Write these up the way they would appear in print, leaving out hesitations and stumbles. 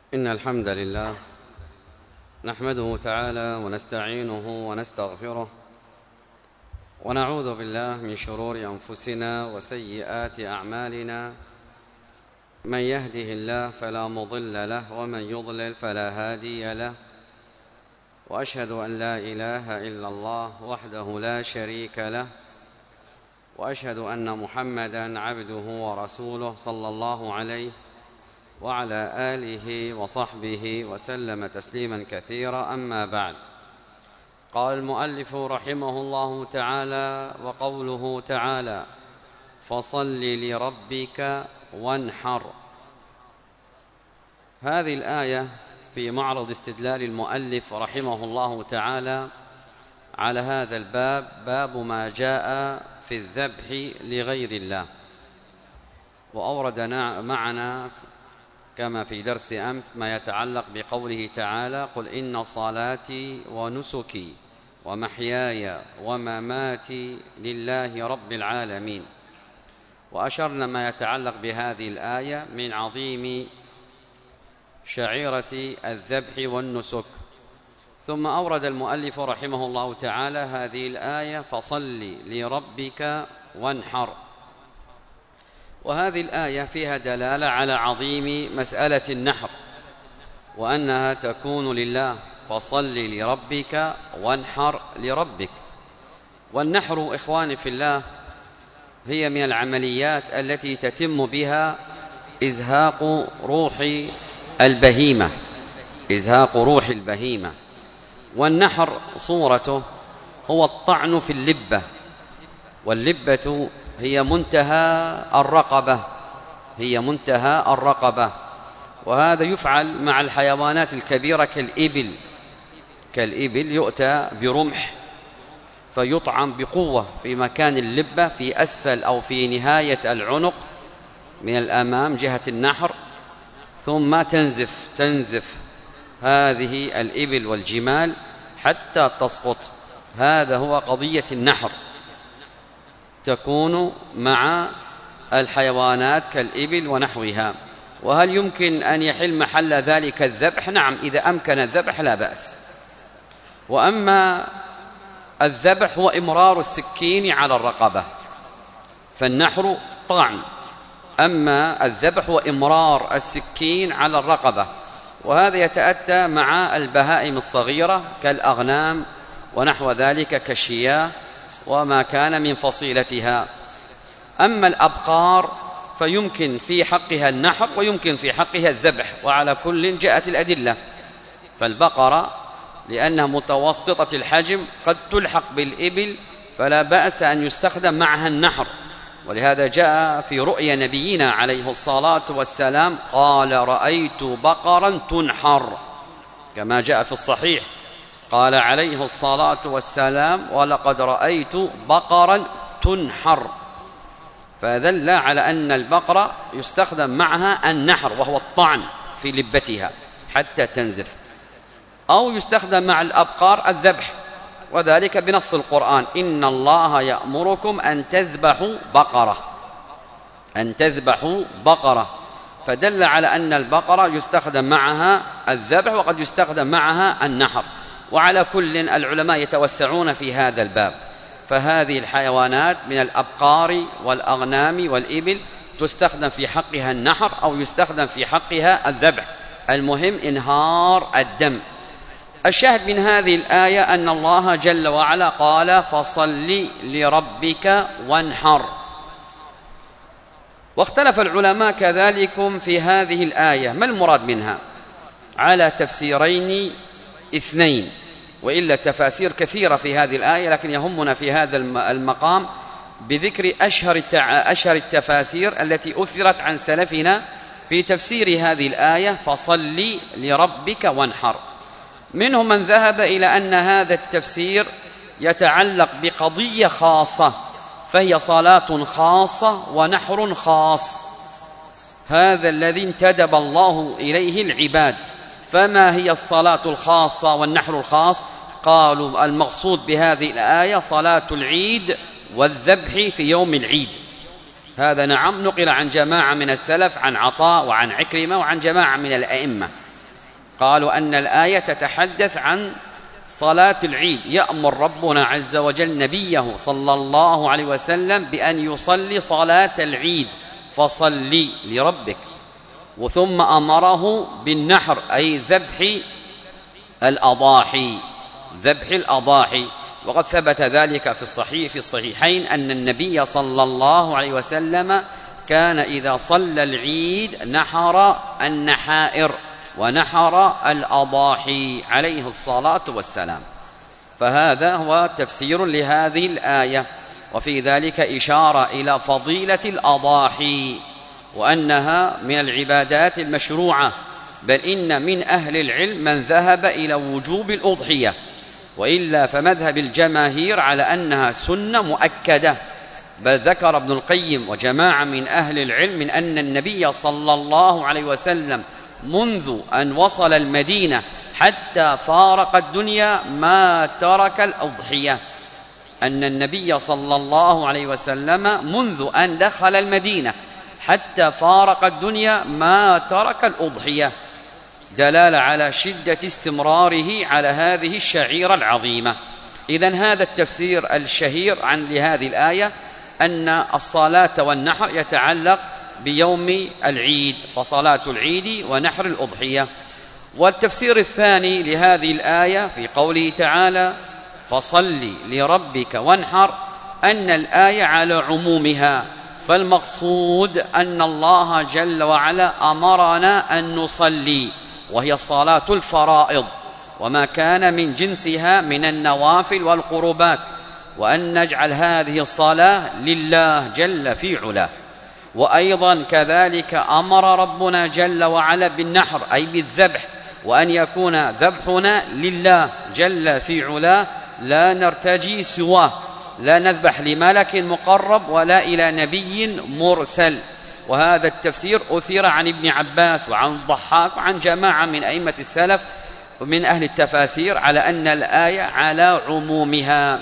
إن الحمد لله نحمده تعالى ونستعينه ونستغفره ونعوذ بالله من شرور أنفسنا وسيئات أعمالنا. من يهده الله فلا مضل له ومن يضلل فلا هادي له، وأشهد أن لا إله إلا الله وحده لا شريك له، وأشهد أن محمدا عبده ورسوله صلى الله عليه وعلى آله وصحبه وسلم تسليما كثيرا. أما بعد، قال المؤلف رحمه الله تعالى: وقوله تعالى: فصل لربك وانحر. هذه الآية في معرض استدلال المؤلف رحمه الله تعالى على هذا الباب، باب ما جاء في الذبح لغير الله. وأورد معنا كما في درس أمس ما يتعلق بقوله تعالى: قل إن صلاتي ونسكي ومحياي ومماتي لله رب العالمين. وأشرنا ما يتعلق بهذه الآية من عظيم شعيرة الذبح والنسك. ثم أورد المؤلف رحمه الله تعالى هذه الآية: فصل لربك وانحر. وهذه الآية فيها دلالة على عظيم مسألة النحر، وأنها تكون لله. فصل لربك وانحر لربك. والنحر إخواني في الله هي من العمليات التي تتم بها إزهاق روح البهيمة، إزهاق روح البهيمة. والنحر صورته هو الطعن في اللبة، واللبة هي منتهى الرقبة، هي منتهى الرقبة. وهذا يفعل مع الحيوانات الكبيرة كالإبل يؤتى برمح فيطعن بقوة في مكان اللبة في أسفل أو في نهاية العنق من الأمام جهة النحر، ثم تنزف هذه الإبل والجمال حتى تسقط. هذا هو قضية النحر، تكون مع الحيوانات كالإبل ونحوها. وهل يمكن أن يحل محل ذلك الذبح؟ نعم، إذا أمكن الذبح لا بأس. وأما الذبح هو إمرار السكين على الرقبة، فالنحر طعن، أما الذبح هو إمرار السكين على الرقبة. وهذا يتأتى مع البهائم الصغيرة كالأغنام ونحو ذلك كالشياه وما كان من فصيلتها. أما الأبقار فيمكن في حقها النحر ويمكن في حقها الذبح، وعلى كل جاءت الأدلة. فالبقرة لأنها متوسطة الحجم قد تلحق بالإبل، فلا بأس أن يستخدم معها النحر. ولهذا جاء في رؤيا نبينا عليه الصلاة والسلام قال: رأيت بقرا تنحر، كما جاء في الصحيح، قال عليه الصلاة والسلام: ولقد رأيت بقرا تنحر. فدل على أن البقرة يستخدم معها النحر، وهو الطعن في لبتها حتى تنزف. أو يستخدم مع الأبقار الذبح، وذلك بنص القرآن: إن الله يأمركم أن تذبحوا بقرة. فدل على أن البقرة يستخدم معها الذبح وقد يستخدم معها النحر. وعلى كل العلماء يتوسعون في هذا الباب. فهذه الحيوانات من الأبقار والأغنام والإبل تستخدم في حقها النحر أو يستخدم في حقها الذبح، المهم إنهار الدم. الشاهد من هذه الآية أن الله جل وعلا قال: فصل لربك وانحر. واختلف العلماء كذلك في هذه الآية ما المراد منها، على تفسيرين اثنين، وإلا تفاسير كثيرة في هذه الآية، لكن يهمنا في هذا المقام بذكر أشهر التفاسير التي أثرت عن سلفنا في تفسير هذه الآية: فصل لربك وانحر. منهم من ذهب إلى أن هذا التفسير يتعلق بقضية خاصة، فهي صلاة خاصة ونحر خاص، هذا الذي انتدب الله إليه العباد. فما هي الصلاة الخاصة والنحر الخاص؟ قالوا: المقصود بهذه الآية صلاة العيد والذبح في يوم العيد. هذا نعم نقل عن جماعة من السلف، عن عطاء وعن عكرمة وعن جماعة من الأئمة. قالوا أن الآية تتحدث عن صلاة العيد، يأمر ربنا عز وجل نبيه صلى الله عليه وسلم بأن يصلي صلاة العيد، فصلي لربك، وثم أمره بالنحر أي ذبح الأضاحي، ذبح الأضاحي. وقد ثبت ذلك في الصحيحين أن النبي صلى الله عليه وسلم كان إذا صلى العيد نحر النحائر ونحر الأضاحي عليه الصلاة والسلام. فهذا هو تفسير لهذه الآية، وفي ذلك إشارة إلى فضيلة الأضاحي وأنها من العبادات المشروعة، بل إن من أهل العلم من ذهب إلى وجوب الأضحية، وإلا فمذهب الجماهير على أنها سنة مؤكدة. بل ذكر ابن القيم وجماعة من أهل العلم من أن النبي صلى الله عليه وسلم منذ أن وصل المدينة حتى فارق الدنيا ما ترك الأضحية، أن النبي صلى الله عليه وسلم منذ أن دخل المدينة حتى فارق الدنيا ما ترك الأضحية، دلالة على شدة استمراره على هذه الشعيرة العظيمة. إذن هذا التفسير الشهير عن لهذه الآية أن الصلاة والنحر يتعلق بيوم العيد، فصلاة العيد ونحر الأضحية. والتفسير الثاني لهذه الآية في قوله تعالى فصل لربك وانحر، أن الآية على عمومها، فالمقصود أن الله جل وعلا أمرنا أن نصلي، وهي الصلاة الفرائض وما كان من جنسها من النوافل والقربات، وأن نجعل هذه الصلاة لله جل في علاه. وأيضا كذلك أمر ربنا جل وعلا بالنحر أي بالذبح، وأن يكون ذبحنا لله جل في علاه، لا نرتجي سواه، لا نذبح لملك مقرب ولا إلى نبي مرسل. وهذا التفسير أثير عن ابن عباس وعن الضحاك وعن جماعة من أئمة السلف ومن أهل التفاسير على أن الآية على عمومها،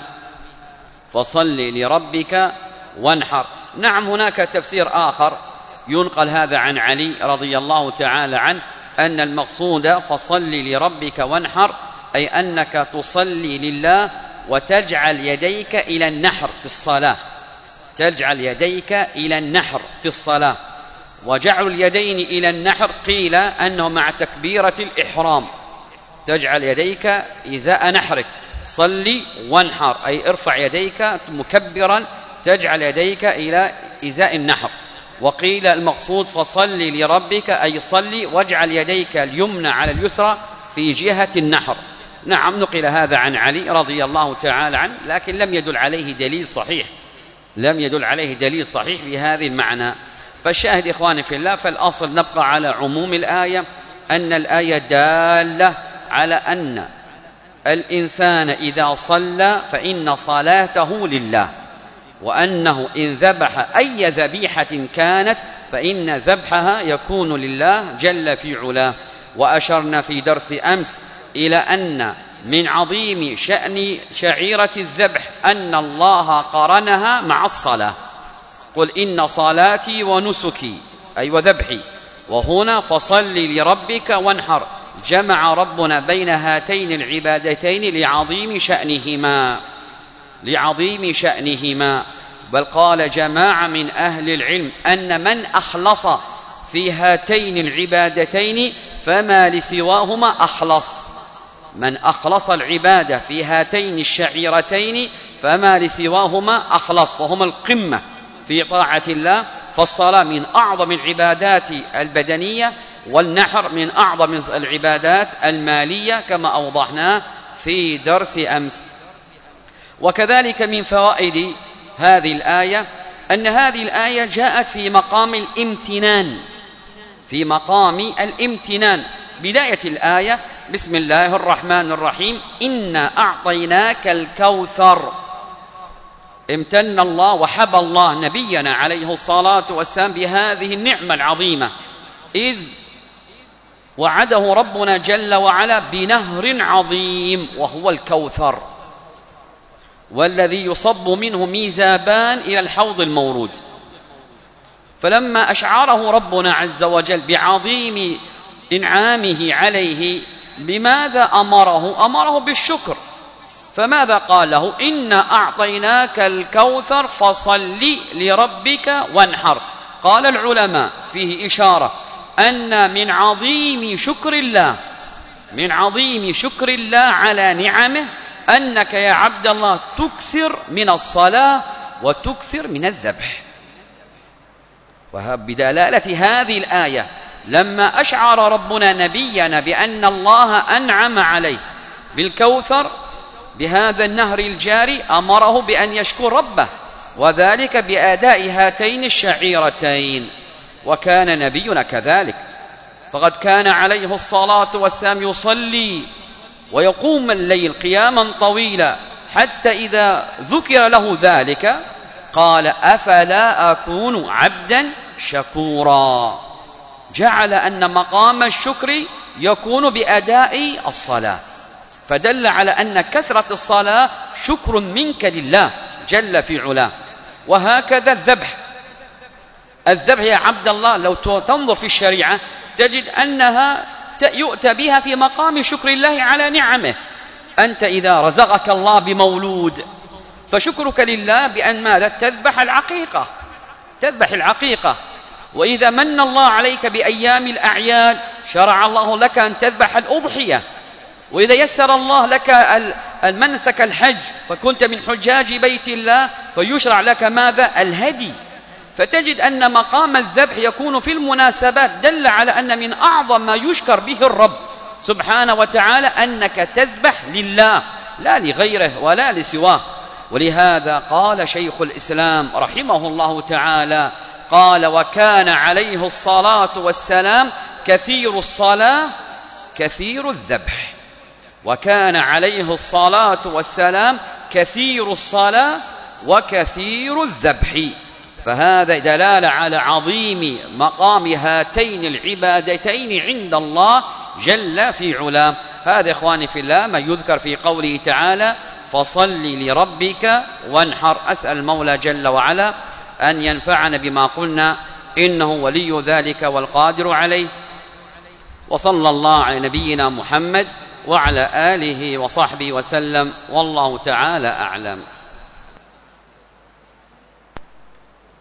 فصل لربك وانحر. نعم، هناك تفسير آخر ينقل هذا عن علي رضي الله تعالى عنه، أن المقصود فصل لربك وانحر أي أنك تصلي لله وتجعل يديك إلى النحر في الصلاة، تجعل يديك إلى النحر في الصلاة. وجعل اليدين إلى النحر قيل أنه مع تكبيرة الإحرام، تجعل يديك إزاء نحرك، صلي وانحر أي ارفع يديك مكبرا، تجعل يديك إلى إزاء النحر. وقيل المقصود فصل لربك أي صلي واجعل يديك اليمنى على اليسرى في جهة النحر. نعم، نقل هذا عن علي رضي الله تعالى عنه، لكن لم يدل عليه دليل صحيح، لم يدل عليه دليل صحيح بهذه المعنى. فالشاهد إخواني في الله، فالأصل نبقى على عموم الآية، أن الآية دالة على أن الإنسان إذا صلى فإن صلاته لله، وأنه إن ذبح أي ذبيحة كانت فإن ذبحها يكون لله جل في علاه. وأشرنا في درس أمس إلى أن من عظيم شأن شعيرة الذبح أن الله قرنها مع الصلاة، قل إن صلاتي ونسكي أي وذبحي، وهنا فصل لربك وانحر، جمع ربنا بين هاتين العبادتين لعظيم شأنهما، لعظيم شأنهما. بل قال جماعة من أهل العلم أن من أخلص في هاتين العبادتين فما لسواهما أخلص، من أخلص العبادة في هاتين الشعيرتين فما لسواهما أخلص، فهما القمة في طاعة الله. فالصلاة من أعظم العبادات البدنية، والنحر من أعظم العبادات المالية كما أوضحنا في درس أمس. وكذلك من فوائد هذه الآية أن هذه الآية جاءت في مقام الامتنان، في مقام الامتنان. بداية الآية بسم الله الرحمن الرحيم إنا أعطيناك الكوثر. امتن الله وحب الله نبينا عليه الصلاة والسلام بهذه النعمة العظيمة، إذ وعده ربنا جل وعلا بنهر عظيم وهو الكوثر، والذي يصب منه ميزابان إلى الحوض المورود. فلما أشعره ربنا عز وجل بعظيم إنعامه عليه بماذا أمره؟ أمره بالشكر. فماذا قال له؟ إنا أعطيناك الكوثر فصل لربك وانحر. قال العلماء فيه إشارة أن من عظيم شكر الله على نعمه أنك يا عبد الله تكثر من الصلاة وتكثر من الذبح. وبدلالة هذه الآية لما أشعر ربنا نبينا بأن الله أنعم عليه بالكوثر بهذا النهر الجاري أمره بأن يشكر ربه، وذلك بأداء هاتين الشعيرتين. وكان نبينا كذلك، فقد كان عليه الصلاة والسلام يصلي ويقوم الليل قياما طويلا، حتى إذا ذكر له ذلك قال أفلا أكون عبدا شكورا. جعل أن مقام الشكر يكون بأداء الصلاة، فدل على أن كثرة الصلاة شكر منك لله جل في علاه. وهكذا الذبح يا عبد الله لو تنظر في الشريعة تجد أنها يؤتى بها في مقام شكر الله على نعمه. أنت إذا رزقك الله بمولود فشكرك لله بأن ماذا؟ تذبح العقيقة. وإذا من الله عليك بأيام الأعياد شرع الله لك أن تذبح الأضحية. وإذا يسر الله لك المنسك الحج فكنت من حجاج بيت الله فيشرع لك ماذا؟ الهدي. فتجد أن مقام الذبح يكون في المناسبات، دل على أن من أعظم ما يشكر به الرب سبحانه وتعالى أنك تذبح لله لا لغيره ولا لسواه. ولهذا قال شيخ الإسلام رحمه الله تعالى قال وكان عليه الصلاة والسلام كثير الصلاة كثير الذبح. وكان عليه الصلاة والسلام كثير الصلاة وكثير الذبح. فهذا دلالة على عظيم مقام هاتين العبادتين عند الله جل في علاه. هذا إخواني في الله ما يذكر في قوله تعالى فصل لربك وانحر. أسأل المولى جل وعلا أن ينفعنا بما قلنا، إنه ولي ذلك والقادر عليه. وصلى الله على نبينا محمد وعلى آله وصحبه وسلم، والله تعالى أعلم.